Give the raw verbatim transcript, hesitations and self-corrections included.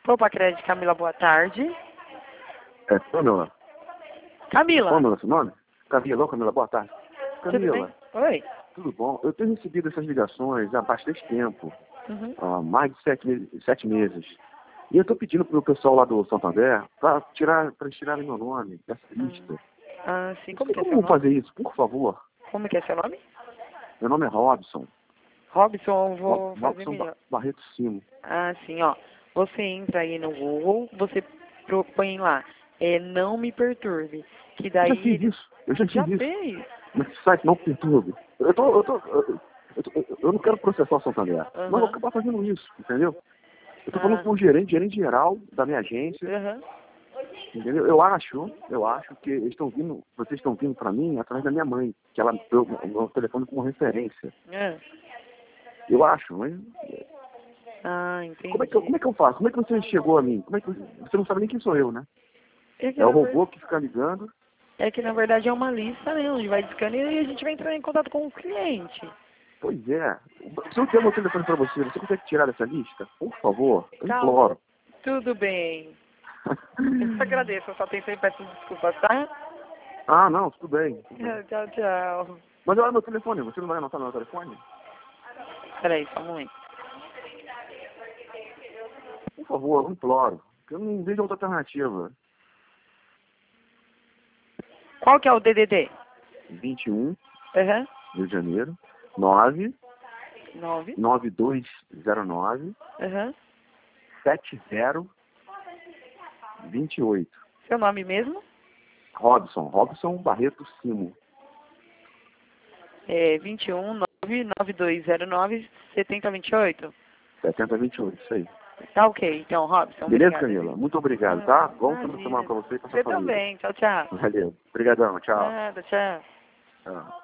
Poupa Crédito, Camila, boa tarde. É, Camila. Camila. Camila, seu nome? Camila, ô Camila, boa tarde. Tudo bem? Camila, Oi. tudo bom? Eu tenho recebido essas ligações há bastante tempo, Uhum. há mais de sete, me- sete meses. E eu estou pedindo para o pessoal lá do Santander para tirar, para tirarem meu nome dessa lista. Ah, sim. Não Como sei que é seu como nome? fazer isso, por favor. Como que é seu nome? Meu nome é Robson. Robson, eu vou Rob- fazer Robson Ba- melhor. Barreto Simo. Ah, sim, ó. Você entra aí no Google, você propõe lá, é, não me perturbe. Que Eu já daí fiz ele isso, eu já já fiz isso. fez. Nesse site não perturbe. Eu, tô, eu, tô, eu, eu, tô- eu não quero processar o Santander, mas eu vou Aham. acabar fazendo isso, entendeu? Eu tô falando Ah, com o gerente, gerente geral da minha agência, aham. entendeu? Eu acho, eu acho que eles estão vindo, vocês estão vindo para mim através da minha mãe, que ela deu o meu telefone como referência. Ah, Eu acho, mas ah, entendi. como é, que eu, como é que eu faço? Como é que você chegou a mim? Como é que você não sabe nem quem sou eu, né? É que, É o na ver- robô que fica ligando. é que na verdade é uma lista, né? Onde vai discando e a gente vai entrar em contato com o cliente. Pois é. Se eu der meu telefone para você, você consegue tirar dessa lista? Por favor, eu Tá, imploro. tudo bem. Eu agradeço a sua atenção e peço desculpas, tá? Ah, não, tudo bem. Tudo bem. Tchau, tchau. Mas olha meu telefone, você não vai anotar meu telefone? Peraí, só um momento. Por favor, eu imploro. Eu não vejo outra alternativa. Qual que é o D D D? vinte e um, Aham. Rio de Janeiro, nove Nove. nove dois zero nove Aham. sete zero dois oito. Seu nome mesmo? Robson, Robson Barreto Simo. É vinte e um, nove nove dois zero nove, setenta vinte e oito. setenta vinte e oito, isso aí. Tá ok, então, Robson. Beleza, Obrigada, Camila? viu? Muito obrigado, Ah, tá? Bom final de imagina. semana pra você e pra sua Você família. também. Tchau, tchau. Valeu. Obrigadão, tchau. Nada, tchau. Tchau.